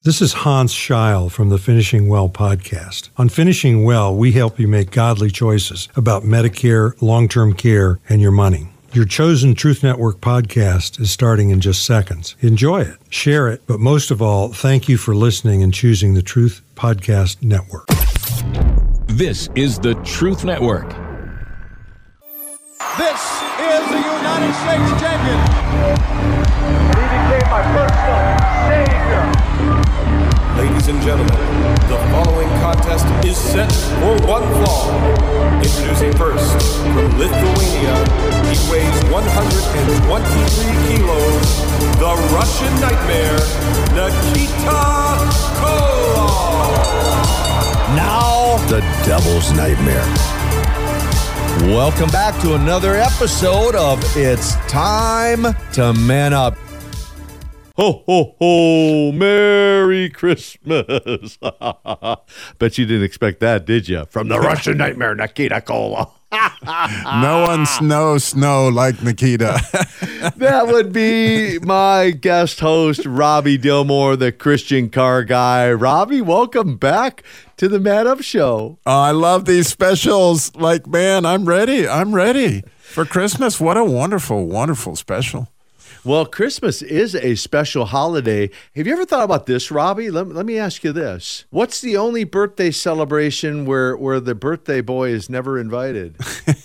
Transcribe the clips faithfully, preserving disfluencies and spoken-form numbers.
This is Hans Scheil from the Finishing Well podcast. On Finishing Well, we help you make godly choices about Medicare, long-term care, and your money. Your chosen Truth Network podcast is starting in just seconds. Enjoy it, share it, but most of all, thank you for listening and choosing the Truth Podcast Network. This is the Truth Network. This is the United States champion. He became my personal savior. Ladies and gentlemen, the following contest is set for one fall. Introducing first, from Lithuania, he weighs one hundred twenty-three kilos, the Russian Nightmare, Nikita Koloff. Now, the Devil's Nightmare. Welcome back to another episode of It's Time to Man Up. Ho, ho, ho, Merry Christmas. Bet you didn't expect that, did you? From the Russian Nightmare, Nikita Koloff. No one knows snow like Nikita. That would be my guest host, Robbie Dilmore, the Christian car guy. Robbie, welcome back to the Man Up Show. Oh, I love these specials. Like, man, I'm ready. I'm ready for Christmas. What a wonderful, wonderful special. Well, Christmas is a special holiday. Have you ever thought about this, Robbie? Let, let me ask you this. What's the only birthday celebration where, where the birthday boy is never invited?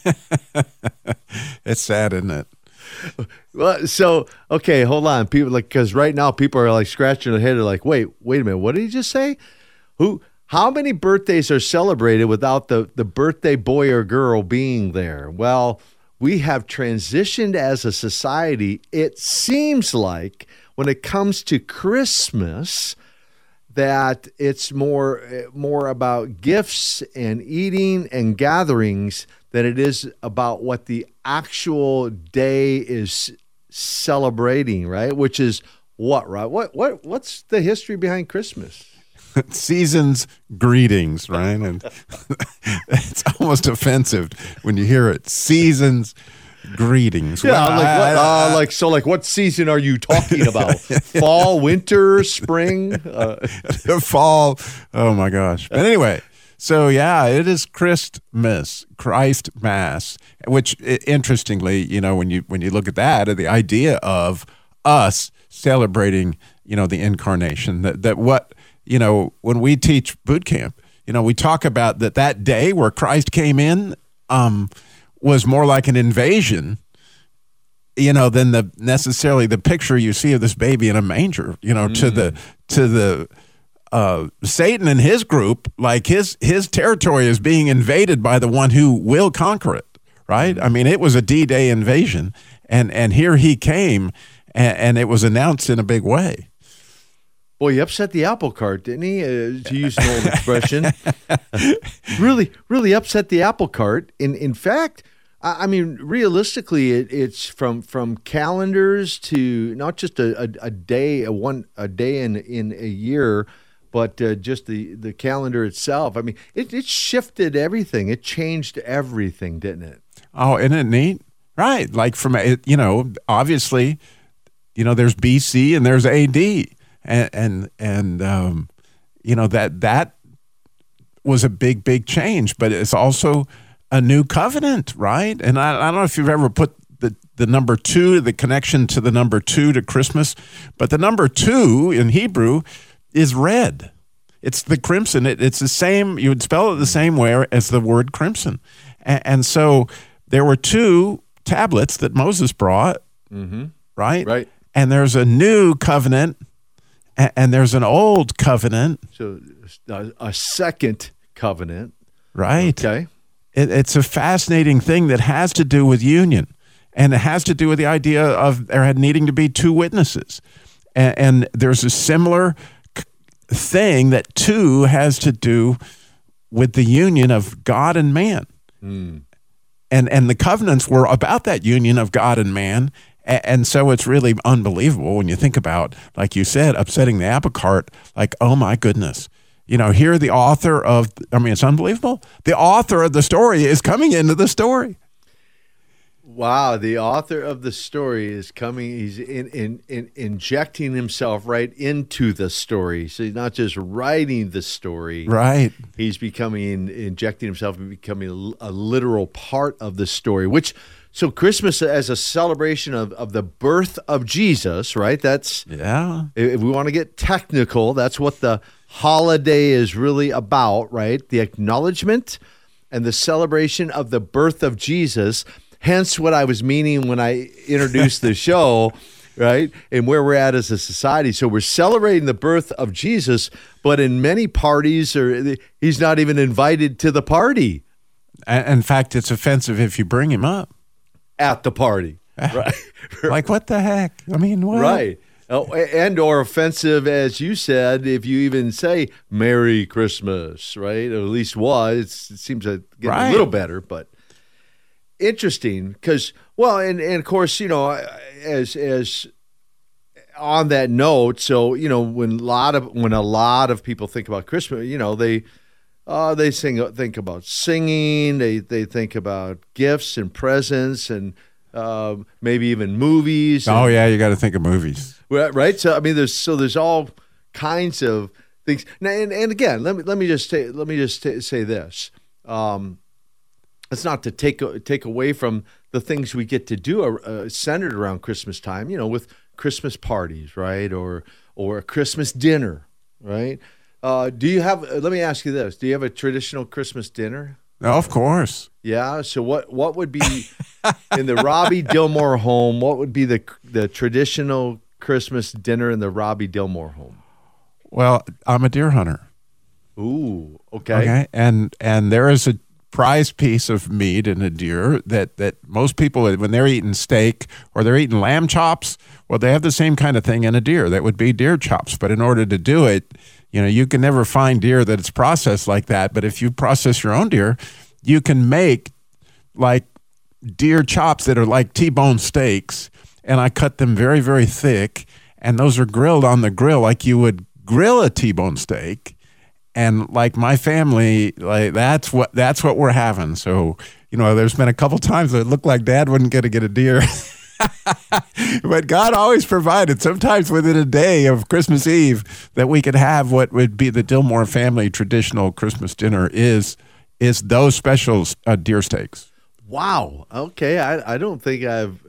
It's sad, isn't it? Well, so, okay, hold on. People like, because right now people are like scratching their head. They're like, wait, wait a minute. What did he just say? Who? How many birthdays are celebrated without the, the birthday boy or girl being there? Well, we have transitioned as a society. It seems like when it comes to Christmas that it's more more about gifts and eating and gatherings than it is about what the actual day is celebrating, right? Which is what, right? What what what's the history behind Christmas? Season's greetings, right? And it's almost offensive when you hear it. Season's greetings. Yeah, well, like I, what? I, Uh, like so, like what season are you talking about? Fall, winter, spring, uh, the fall. Oh my gosh! But anyway, so yeah, it is Christmas, Christ Mass, which interestingly, you know, when you when you look at that, the idea of us celebrating, you know, the incarnation. That that what. You know, when we teach boot camp, you know, we talk about that that day where Christ came in um, was more like an invasion, you know, than the necessarily the picture you see of this baby in a manger, you know, mm. to the to the uh, Satan and his group, like his his territory is being invaded by the one who will conquer it, right? Mm. I mean, it was a D-Day invasion, and and here he came, and, and it was announced in a big way. Boy, he upset the apple cart, didn't he? Uh, to use an old expression, really, really upset the apple cart. In in fact, I, I mean, realistically, it, it's from from calendars to not just a, a, a day, a one a day in in a year, but uh, just the, the calendar itself. I mean, it it shifted everything. It changed everything, didn't it? Oh, isn't it neat? Right, like from you know, obviously, you know, there's B C and there's A D. And and, and um, you know, that that was a big, big change, but it's also a new covenant, right? And I, I don't know if you've ever put the, the number two, the connection to the number two to Christmas, but the number two in Hebrew is red. It's the crimson. It, it's the same, you would spell it the same way as the word crimson. And, and so there were two tablets that Moses brought, mm-hmm. right? Right. And there's a new covenant, and there's an old covenant. So a, a second covenant. Right. Okay. It, it's a fascinating thing that has to do with union. And it has to do with the idea of there had needing to be two witnesses. And, and there's a similar thing that two has to do with the union of God and man. Mm. And, and the covenants were about that union of God and man. And so it's really unbelievable when you think about, like you said, upsetting the apple cart, like, oh my goodness. You know, here the author of, I mean, it's unbelievable. The author of the story is coming into the story. Wow, the author of the story is coming. He's in, in, in injecting himself right into the story. So he's not just writing the story. Right. He's becoming, injecting himself and becoming a, a literal part of the story, which, so Christmas as a celebration of, of the birth of Jesus, right? That's, Yeah. if we want to get technical, that's what the holiday is really about, right? The acknowledgement and the celebration of the birth of Jesus. Hence what I was meaning when I introduced the show, right? And where we're at as a society. So we're celebrating the birth of Jesus, but in many parties, or he's not even invited to the party. In fact, it's offensive if you bring him up. At the party. Right. Like, what the heck? I mean, what? Right. Oh, and or offensive, as you said, if you even say Merry Christmas, right? Or at least was. It seems to get Right. a little better, but interesting because, well, and, and of course, you know, as as on that note, so, you know, when a lot of when a lot of people think about Christmas, you know, they uh, they sing think about singing, they they think about gifts and presents and uh, maybe even movies. Oh, and, yeah, you got to think of movies. right. So I mean, there's so there's all kinds of things. Now, and, and again, let me let me just say, let me just t- say this. Um, It's not to take take away from the things we get to do uh, centered around Christmas time, you know, with Christmas parties, right, or or a Christmas dinner, right? Uh, do you have? Uh, let me ask you this: do you have a traditional Christmas dinner? Oh, of course. Yeah. So what what would be in the Robbie Dilmore home? What would be the the traditional Christmas dinner in the Robbie Dilmore home? Well, I'm a deer hunter. Ooh. Okay. Okay, and and there is a prized piece of meat in a deer that that most people, when they're eating steak or they're eating lamb chops, well, they have the same kind of thing in a deer. That would be deer chops. But in order to do it, you know, you can never find deer that it's processed like that. But if you process your own deer, you can make like deer chops that are like T-bone steaks, and I cut them very, very thick, and those are grilled on the grill like you would grill a T-bone steak. And like my family, like that's what that's what we're having. So, you know, there's been a couple times that it looked like Dad wasn't going to get a deer. But God always provided, sometimes within a day of Christmas Eve, that we could have what would be the Dilmore family traditional Christmas dinner is is those special uh, deer steaks. Wow. Okay. I, I don't think I've.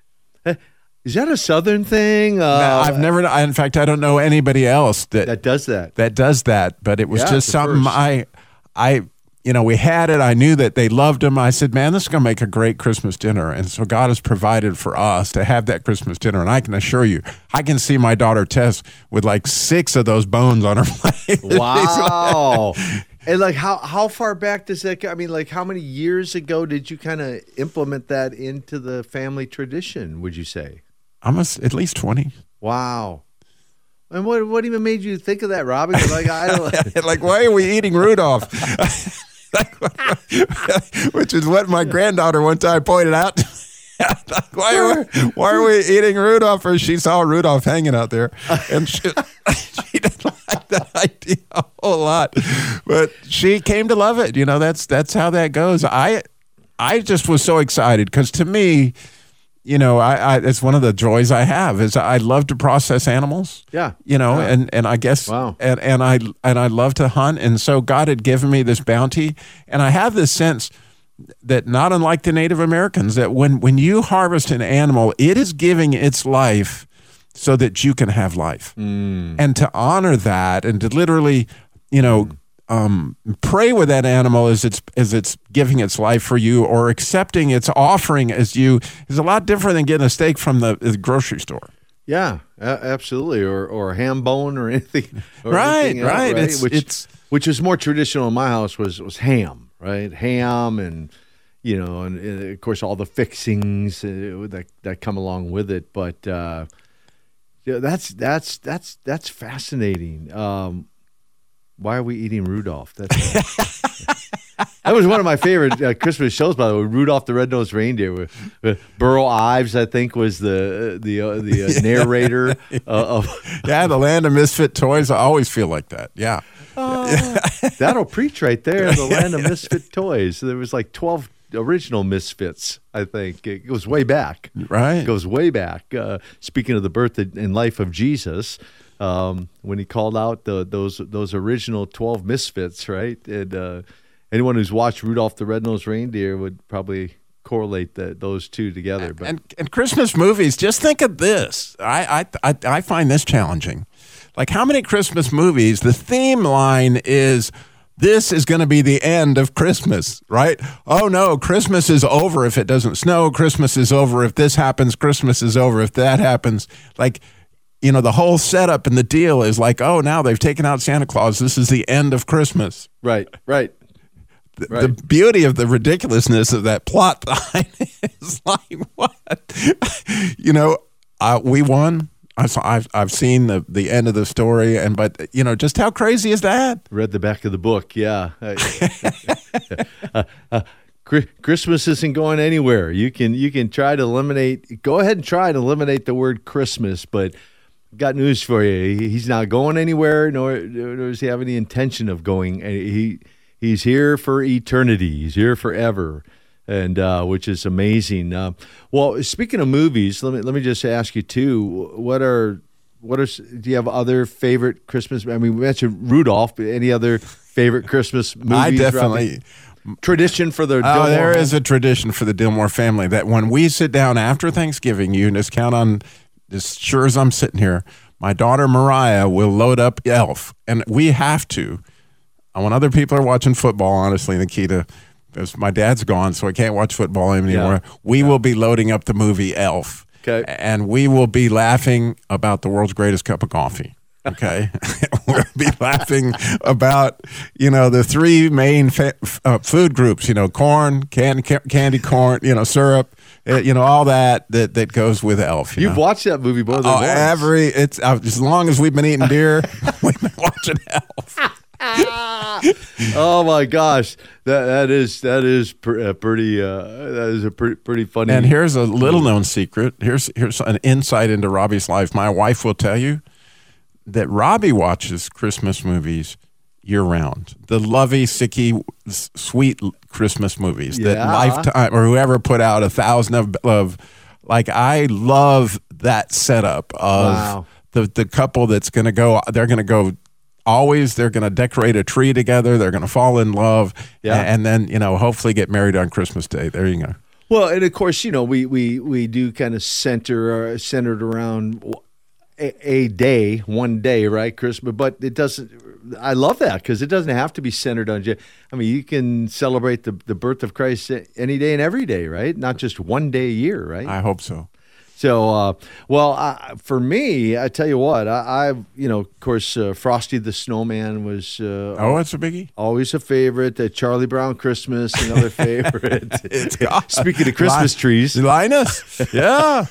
Is that a Southern thing? Uh, No, I've never. I, in fact, I don't know anybody else that that does that. that does that. But it was Yeah, just it's a something first. I, I, you know, we had it. I knew that they loved them. I said, man, this is going to make a great Christmas dinner. And so God has provided for us to have that Christmas dinner. And I can assure you, I can see my daughter Tess with like six of those bones on her plate. Wow. And like how how far back does that go? I mean, like how many years ago did you kind of implement that into the family tradition, would you say? Almost at least twenty. Wow. And what what even made you think of that, Robbie? Like I don't Like, why are we eating Rudolph? Which is what my granddaughter one time pointed out. why, are we, why are we eating Rudolph? Or she saw Rudolph hanging out there, and she, she didn't like that idea a whole lot. But she came to love it. You know, that's that's how that goes. I I just was so excited because to me, you know, I, I it's one of the joys I have is I love to process animals. Yeah. You know, Yeah. and, and I guess Wow. and, and I and I love to hunt, and so God had given me this bounty, and I have this sense that not unlike the Native Americans, that when when you harvest an animal, it is giving its life so that you can have life. Mm. And to honor that and to literally, you know, Um, pray with that animal as it's as it's giving its life for you, or accepting its offering as you, is a lot different than getting a steak from the, the grocery store. Yeah, a- absolutely. Or or ham bone or anything. Or Right, anything else, right. It's- which it's- which was more traditional in my house was was ham, right? Ham and you know, and, and of course all the fixings uh, that that come along with it. But uh, yeah, that's that's that's that's fascinating. Um, Why are we eating Rudolph? That's, that was one of my favorite uh, Christmas shows, by the way. Rudolph the Red-Nosed Reindeer. With, with Burl Ives, I think, was the the uh, the uh, narrator uh, of. Yeah, the land of misfit toys. I always feel like that. Yeah. Oh, that'll preach right there. The land of misfit toys. There was like twelve original Misfits, I think. It goes way back. Right. It goes way back. Uh, speaking of the birth and life of Jesus, um, when he called out the, those those original twelve Misfits, right? And uh, anyone who's watched Rudolph the Red-Nosed Reindeer would probably correlate the, those two together. But and, and Christmas movies, just think of this. I, I, I, I find this challenging. Like, how many Christmas movies, the theme line is, this is going to be the end of Christmas, right? Oh, no, Christmas is over if it doesn't snow. Christmas is over if this happens. Christmas is over if that happens. Like, you know, the whole setup and the deal is like, oh, now they've taken out Santa Claus. This is the end of Christmas. Right, right. The, right. the beauty of the ridiculousness of that plot line is like, what? You know, uh, we won. I've, I've I've seen the, the end of the story, and but you know, just how crazy is that? Read the back of the book, yeah. uh, uh, Christmas isn't going anywhere. You can you can try to eliminate. Go ahead and try and eliminate the word Christmas, but got news for you. He's not going anywhere, nor, nor does he have any intention of going. He he's here for eternity. He's here forever. And uh, which is amazing. Uh, well, speaking of movies, let me let me just ask you too. What are what are do you have other favorite Christmas? I mean, we mentioned Rudolph, but any other favorite Christmas movies? I definitely Robbie? Tradition for the. Oh, Dillmore there home? is a tradition for the Dillmore family that when we sit down after Thanksgiving, you just count on, as sure as I'm sitting here, my daughter Mariah will load up Elf, and we have to. When other people are watching football, honestly, Nikita. Because my dad's gone, so I can't watch football anymore. Yeah. We yeah. will be loading up the movie Elf. Okay. And we will be laughing about the world's greatest cup of coffee. Okay. We'll be laughing about, you know, the three main fa- uh, food groups, you know, corn, can- candy corn, you know, syrup, uh, you know, all that that, that goes with Elf. You You've know? watched that movie more than oh, once. Every, it's, uh, as long as we've been eating beer, we've been watching Elf. Oh my gosh, that that is that is pr- uh, pretty uh, that is a pretty pretty funny. And here's a little known secret. Here's here's an insight into Robbie's life. My wife will tell you that Robbie watches Christmas movies year round. The lovey, sicky, sweet Christmas movies that Yeah. Lifetime or whoever put out a thousand of, of like I love that setup of Wow. the the couple that's going to go. They're going to go. Always, they're going to decorate a tree together. They're going to fall in love, Yeah. and then you know, hopefully, get married on Christmas Day. There you go. Well, and of course, you know, we we we do kind of center uh, centered around a, a day, one day, right, Christmas. But it doesn't. I love that because it doesn't have to be centered on. I mean, you can celebrate the the birth of Christ any day and every day, right? Not just one day a year, right? I hope so. So, uh, well, I, for me, I tell you what, I, I you know, of course, uh, Frosty the Snowman was uh, Oh, it's a biggie. always a favorite. Uh, Charlie Brown Christmas, another favorite. It's Speaking of Christmas Lin- trees, Linus. Yeah.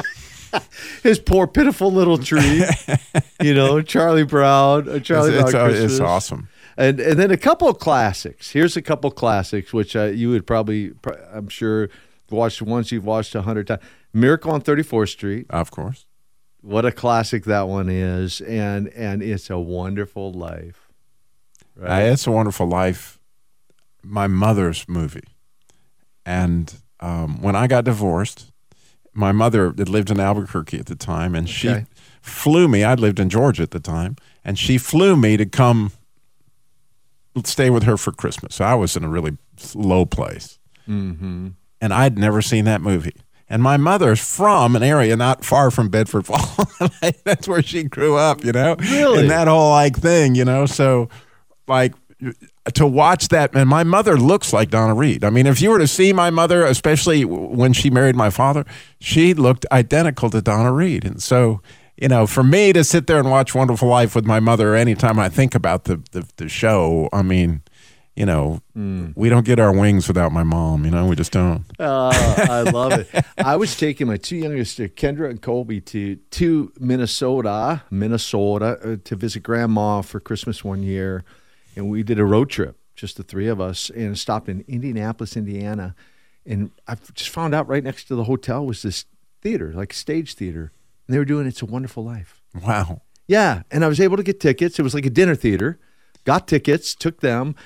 his poor pitiful little tree, you know, Charlie Brown, uh, Charlie it's, Brown it's, Christmas. it's awesome. And and then a couple of classics. Here's a couple of classics, which uh, you would probably, I'm sure, watched once. You've watched a hundred times. Miracle on thirty-fourth Street. Of course. What a classic that one is, and and It's a Wonderful Life. Uh, it's a Wonderful Life. My mother's movie, and um, when I got divorced, my mother had lived in Albuquerque at the time, and she Okay. flew me. I lived in Georgia at the time, and she flew me to come stay with her for Christmas. So I was in a really low place. Mm-hmm. And I'd never seen that movie. And my mother's from an area not far from Bedford Falls. That's where she grew up, you know? Really? And that whole like thing, you know? So like to watch that, and my mother looks like Donna Reed. I mean, if you were to see my mother, especially when she married my father, she looked identical to Donna Reed. And so, you know, for me to sit there and watch Wonderful Life with my mother anytime I think about the, the, the show, I mean, you know, mm. we don't get our wings without my mom. You know, we just don't. Uh, I love it. I was taking my two youngest, Kendra and Colby, to to Minnesota, Minnesota, uh, to visit Grandma for Christmas one year, and we did a road trip, just the three of us, and stopped in Indianapolis, Indiana, and I just found out right next to the hotel was this theater, like stage theater, and they were doing It's a Wonderful Life. Wow. Yeah, and I was able to get tickets. It was like a dinner theater. Got tickets, took them.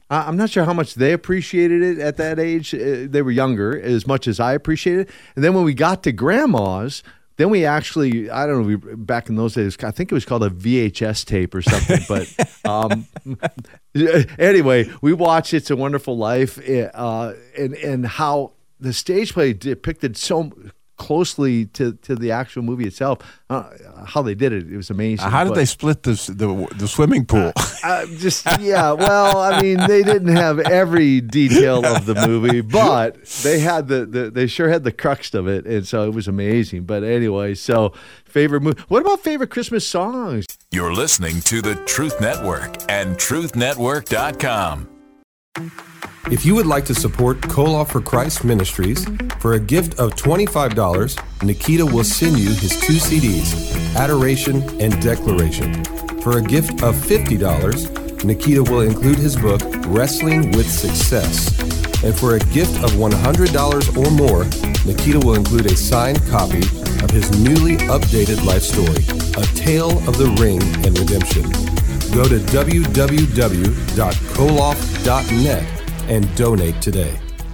I- I'm not sure how much they appreciated it at that age. Uh, They were younger, as much as I appreciated it. And then when we got to grandma's, then we actually, I don't know, we, back in those days, I think it was called a V H S tape or something. But um, anyway, we watched It's a Wonderful Life, uh, and, and how the stage play depicted so closely to, to the actual movie itself. Uh, how they did it, it was amazing. How did but, they split the the, the swimming pool? uh, just yeah, well, I mean, they didn't have every detail of the movie, but they had the, the they sure had the crux of it, and so it was amazing. But anyway, so favorite movie. What about favorite Christmas songs? You're listening to the Truth Network and truth network dot com. If you would like to support Koloff for Christ Ministries, for a gift of twenty-five dollars, Nikita will send you his two C Ds, Adoration and Declaration. For a gift of fifty dollars, Nikita will include his book, Wrestling with Success. And for a gift of one hundred dollars or more, Nikita will include a signed copy of his newly updated life story, A Tale of the Ring and Redemption. Go to w w w dot koloff dot net and donate today.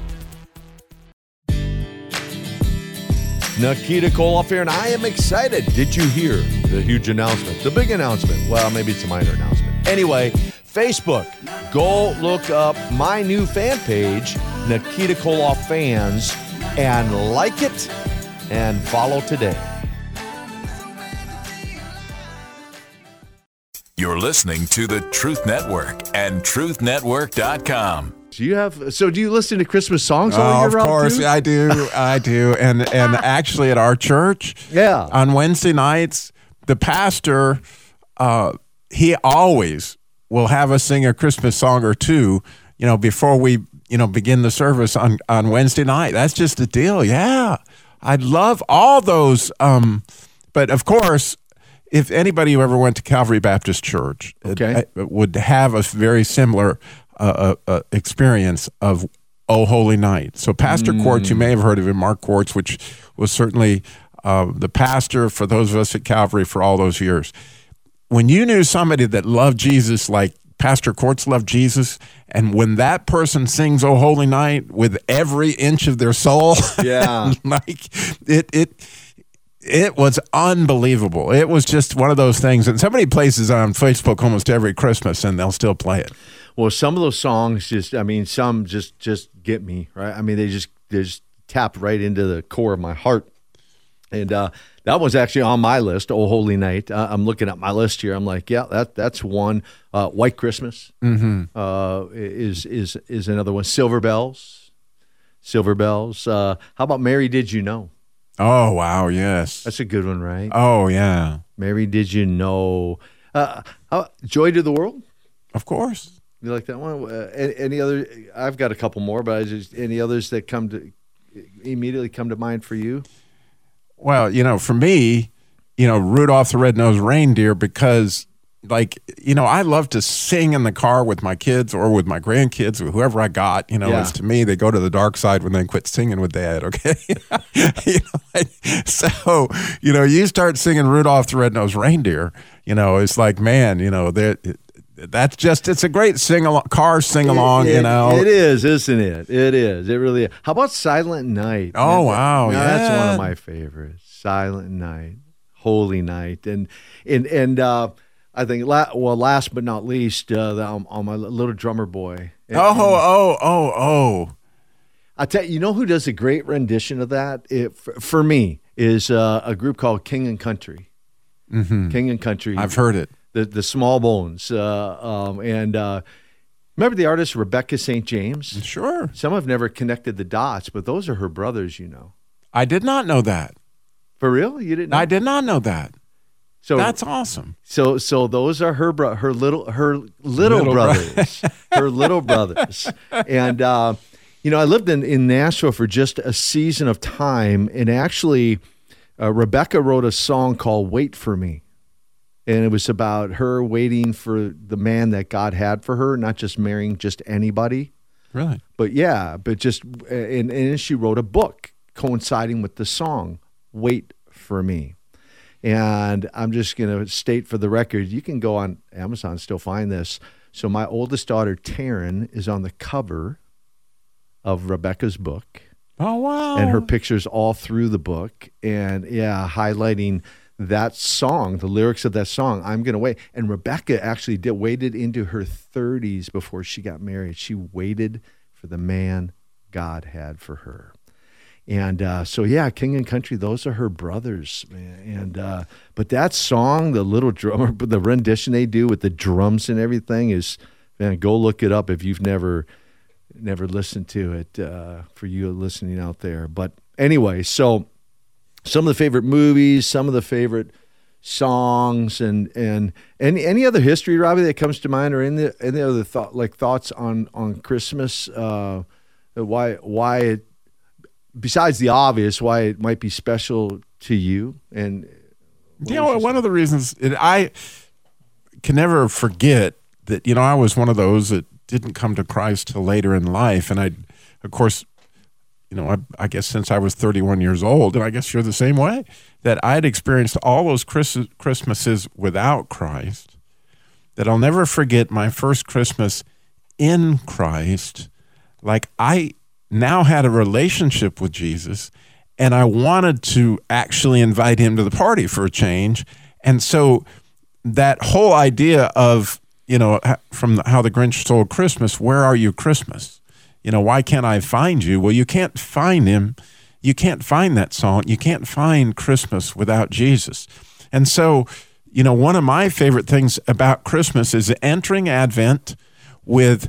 Nikita Koloff here, and I am excited. Did you hear the huge announcement? The big announcement. Well, maybe it's a minor announcement. Anyway, Facebook. Go look up my new fan page, Nikita Koloff Fans, and like it and follow today. You're listening to the Truth Network and truth network dot com. Do you have? So, do you listen to Christmas songs all Oh, year of round? course, too? I do. I do. And and actually, at our church, Yeah. on Wednesday nights, the pastor, uh, he always will have us sing a Christmas song or two, you know, before we, you know, begin the service on, on Wednesday night. That's just the deal. Yeah. I love all those. Um, but of course, if anybody who ever went to Calvary Baptist Church Okay. uh, would have a very similar uh, uh, experience of Oh Holy Night. So Pastor Mm. Quartz, you may have heard of him, Mark Quartz, which was certainly uh, the pastor for those of us at Calvary for all those years. When you knew somebody that loved Jesus like Pastor Quartz loved Jesus, and when that person sings Oh Holy Night with every inch of their soul, Yeah. like it it it was unbelievable. It was just one of those things. And so many places on Facebook almost every Christmas, and they'll still play it. Well, some of those songs just, I mean, some just just get me, right? I mean, they just they just tap right into the core of my heart. And uh, that was actually on my list, Oh Holy Night. Uh, I'm looking at my list here. I'm like, yeah, that that's one. Uh, White Christmas Mm-hmm. uh, is is is another one. Silver Bells, Silver Bells. Uh, how about Mary Did You Know? Oh, wow, yes. That's a good one, right? Oh, yeah. Mary Did You Know? Uh, how, Joy to the World? Of course. You like that one? Uh, any, any other? I've got a couple more, but I just any others that come to immediately come to mind for you? Well, you know, for me, you know, Rudolph the Red-Nosed Reindeer, because, like, you know, I love to sing in the car with my kids or with my grandkids or whoever I got. You know, Yeah. it's to me, they go to the dark side when they quit singing with Dad, okay? you know, like, so, you know, you start singing Rudolph the Red-Nosed Reindeer, you know, it's like, man, you know, that that's just, it's a great sing-along, car sing-along, It- you it- know. It is, isn't it? It is. It really is. How about Silent Night? Oh, Man, wow, now That's one yeah. of my favorites. Silent Night, Holy Night. And, and, and, uh, I think, la- well, last but not least, uh, the, um, on my Little Drummer Boy. And- Oh, and oh, oh, oh. I tell you, you know who does a great rendition of that? It, for, for me, is uh, a group called King and Country. Mm-hmm. King and Country. I've heard it. The the Small Bones. Uh, um, and uh, remember the artist Rebecca Saint James? Sure. Some have never connected the dots, but those are her brothers, you know. I did not know that. For real? You didn't know? I did not know that. So That's awesome. so so those are her bro- her little her little, Little bro- brothers. her little brothers. And uh, you know, I lived in, in Nashville for just a season of time, and actually uh, Rebecca wrote a song called Wait for Me. And it was about her waiting for the man that God had for her, not just marrying just anybody. Really? But yeah, but just, and, and she wrote a book coinciding with the song, Wait for Me. And I'm just going to state for the record, you can go on Amazon, still find this So my oldest daughter, Taryn, is on the cover of Rebecca's book. Oh, wow. And her picture's all through the book. And, yeah, highlighting that song, the lyrics of that song, I'm Gonna Wait. And Rebecca actually did waited into her thirties before she got married. She waited for the man God had for her. And uh, so, yeah, King and Country, those are her brothers, man. And uh, but that song, the little drummer, the rendition they do with the drums and everything is, man, go look it up if you've never never listened to it, uh, for you listening out there. But anyway, so some of the favorite movies, some of the favorite songs, and and any any other history, Robbie, that comes to mind, or any any other thought like thoughts on on Christmas, uh, why why it. Besides the obvious, why it might be special to you. And you know, one of the reasons it, I can never forget that, you know, I was one of those that didn't come to Christ till later in life. And I, of course, you know, I, I guess since I was thirty-one years old, and I guess you're the same way, that I'd experienced all those Chris, Christmases without Christ, that I'll never forget my first Christmas in Christ. Like I now had a relationship with Jesus, and I wanted to actually invite him to the party for a change. And so that whole idea of, you know, from How the Grinch Stole Christmas, where are you, Christmas? You know, why can't I find you? Well, you can't find him. You can't find that song. You can't find Christmas without Jesus. And so, you know, one of my favorite things about Christmas is entering Advent with,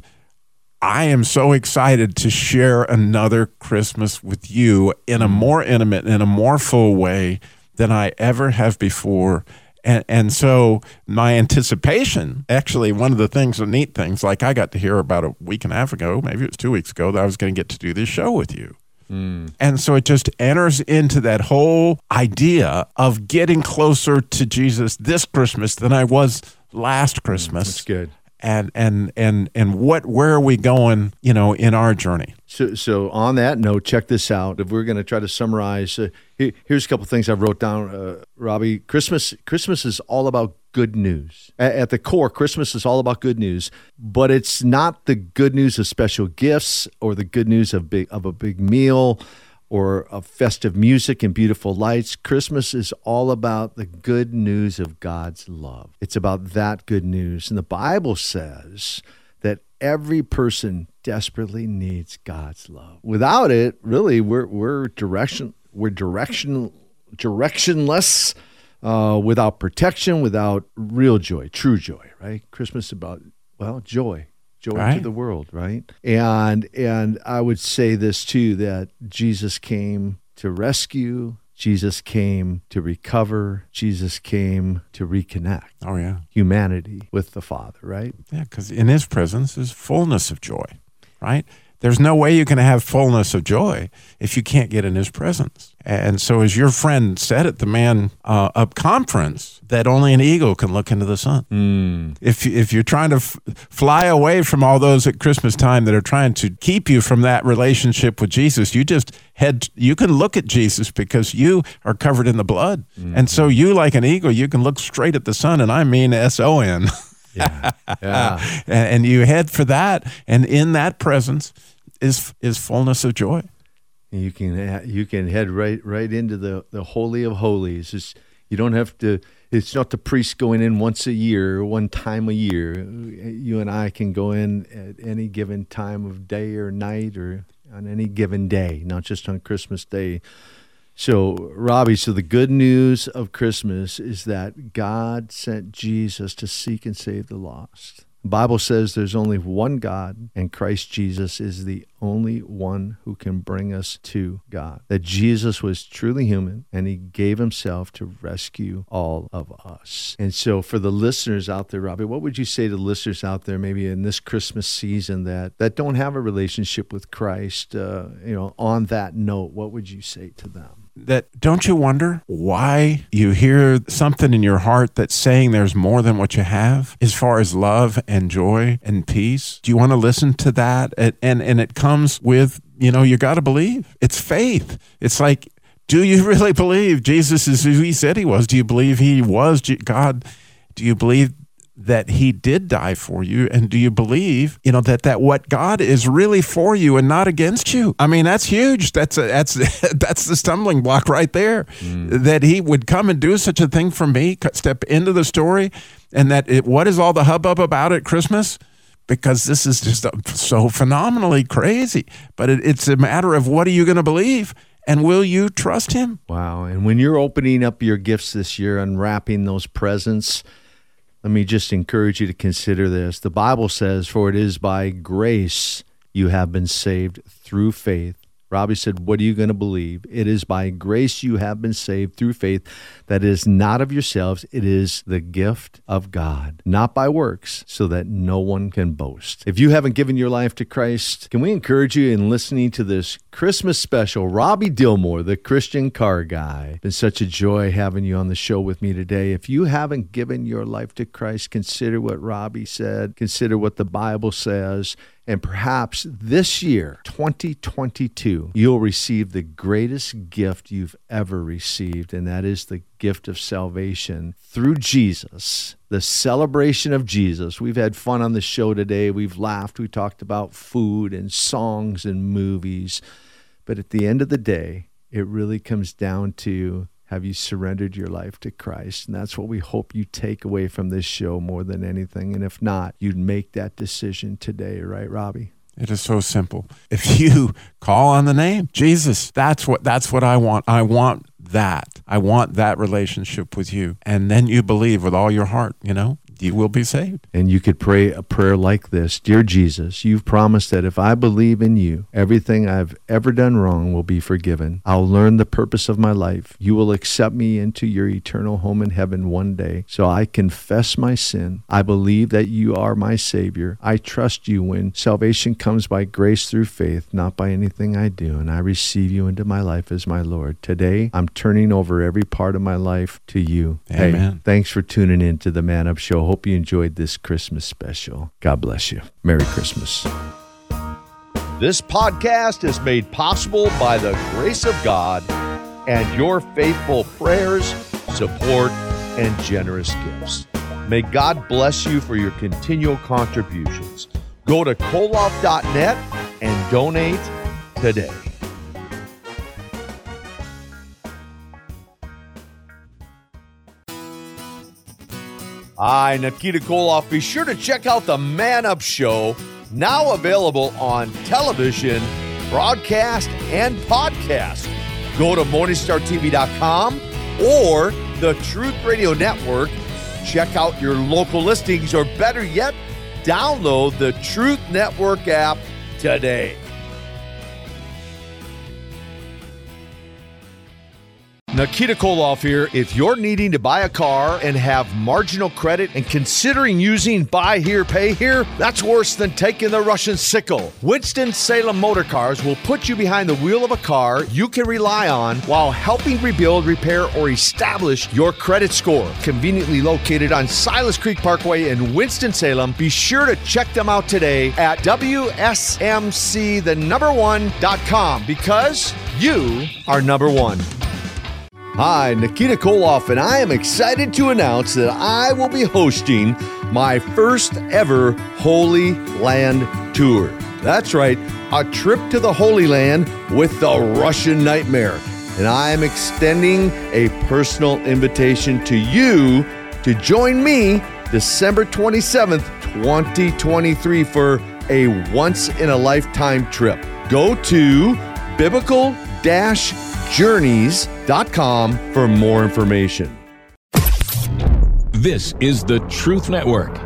I am so excited to share another Christmas with you in a more intimate, in a more full way than I ever have before. And and so my anticipation, actually one of the things, the neat things, like I got to hear about a week and a half ago, maybe it was two weeks ago, that I was going to get to do this show with you. Mm. And so it just enters into that whole idea of getting closer to Jesus this Christmas than I was last Christmas. That's good. And and and and what where are we going, you know, in our journey? So so on that note, check this out. If we're going to try to summarize, uh, here, here's a couple of things I wrote down, uh, Robbie. Christmas Christmas is all about good news. At, at the core, Christmas is all about good news, but it's not the good news of special gifts or the good news of big of a big meal or of festive music and beautiful lights. Christmas is all about the good news of God's love. It's about that good news. And the Bible says that every person desperately needs God's love. Without it, really, we're we're direction we're direction directionless, uh, without protection, without real joy, true joy, right? Christmas is about, well, joy. Joy right. to the world, right? And and I would say this too, that Jesus came to rescue, Jesus came to recover, Jesus came to reconnect. Oh yeah, humanity with the Father, right? Yeah, because in his presence is fullness of joy, right? There's no way you can have fullness of joy if you can't get in his presence. And so as your friend said at the Man uh, Up conference, that only an eagle can look into the sun. Mm. If, if you're trying to f- fly away from all those at Christmas time that are trying to keep you from that relationship with Jesus, you just head, you can look at Jesus because you are covered in the blood. Mm-hmm. And so you, like an eagle, you can look straight at the sun, and I mean S O N. Yeah, yeah. and, and you head for that, and in that presence is is fullness of joy. You can you can head right right into the, the Holy of Holies. It's, you don't have to. It's not the priest going in once a year, one time a year. You and I can go in at any given time of day or night, or on any given day, not just on Christmas Day. So, Robbie, so the good news of Christmas is that God sent Jesus to seek and save the lost. The Bible says there's only one God, and Christ Jesus is the only one who can bring us to God. That Jesus was truly human, and he gave himself to rescue all of us. And so for the listeners out there, Robbie, what would you say to listeners out there maybe in this Christmas season that, that don't have a relationship with Christ, uh, you know, on that note, what would you say to them? That don't you wonder why you hear something in your heart that's saying there's more than what you have as far as love and joy and peace? Do you want to listen to that? And and, and it comes with, you know, you got to believe. It's faith. It's like, do you really believe Jesus is who he said he was? Do you believe he was God? Do you believe that he did die for you? And do you believe, you know, that, that what God is really for you and not against you? I mean, that's huge. That's a, that's that's the stumbling block right there, mm. that he would come and do such a thing for me, step into the story, and that it, what is all the hubbub about at Christmas? Because this is just so phenomenally crazy. But it, it's a matter of what are you going to believe? And will you trust him? Wow. And when you're opening up your gifts this year, unwrapping those presents, let me just encourage you to consider this. The Bible says, for it is by grace you have been saved through faith. Robbie said, what are you going to believe? It is by grace you have been saved through faith. That is not of yourselves. It is the gift of God, not by works, so that no one can boast. If you haven't given your life to Christ, can we encourage you in listening to this Christmas special? Robbie Dilmore, the Christian car guy. It's been such a joy having you on the show with me today. If you haven't given your life to Christ, consider what Robbie said. Consider what the Bible says. And perhaps this year, twenty twenty-two, you'll receive the greatest gift you've ever received, and that is the gift of salvation through Jesus, the celebration of Jesus. We've had fun on the show today. We've laughed. We talked about food and songs and movies. But at the end of the day, it really comes down to, have you surrendered your life to Christ? And that's what we hope you take away from this show more than anything. And if not, you'd make that decision today, right, Robbie? It is so simple. If you call on the name Jesus, that's what that's what I want. I want that. I want that relationship with you. And then you believe with all your heart, you know, you will be saved. And you could pray a prayer like this. Dear Jesus, you've promised that if I believe in you, everything I've ever done wrong will be forgiven. I'll learn the purpose of my life. You will accept me into your eternal home in heaven one day. So I confess my sin. I believe that you are my Savior. I trust you when salvation comes by grace through faith, not by anything I do. And I receive you into my life as my Lord. Today, I'm turning over every part of my life to you. Amen. Hey, thanks for tuning in to the Man Up Show. Hope you enjoyed this Christmas special. God bless you. Merry Christmas. This podcast is made possible by the grace of God and your faithful prayers, support, and generous gifts. May God bless you for your continual contributions. Go to koloff dot net and donate today. Hi, Nikita Koloff. Be sure to check out the Man Up Show, now available on television, broadcast, and podcast. Go to morningstar t v dot com or the Truth Radio Network. Check out your local listings, or better yet, download the Truth Network app today. Nikita Koloff here. If you're needing to buy a car and have marginal credit and considering using buy here, pay here, that's worse than taking the Russian sickle. Winston-Salem Motor Cars will put you behind the wheel of a car you can rely on while helping rebuild, repair, or establish your credit score. Conveniently located on Silas Creek Parkway in Winston-Salem, be sure to check them out today at W S M C the number one dot com, because you are number one. Hi, Nikita Koloff, and I am excited to announce that I will be hosting my first ever Holy Land tour. That's right, a trip to the Holy Land with the Russian Nightmare. And I am extending a personal invitation to you to join me December twenty-seventh, twenty twenty-three for a once-in-a-lifetime trip. Go to biblical dash journeys dot com for more information. This is the Truth Network.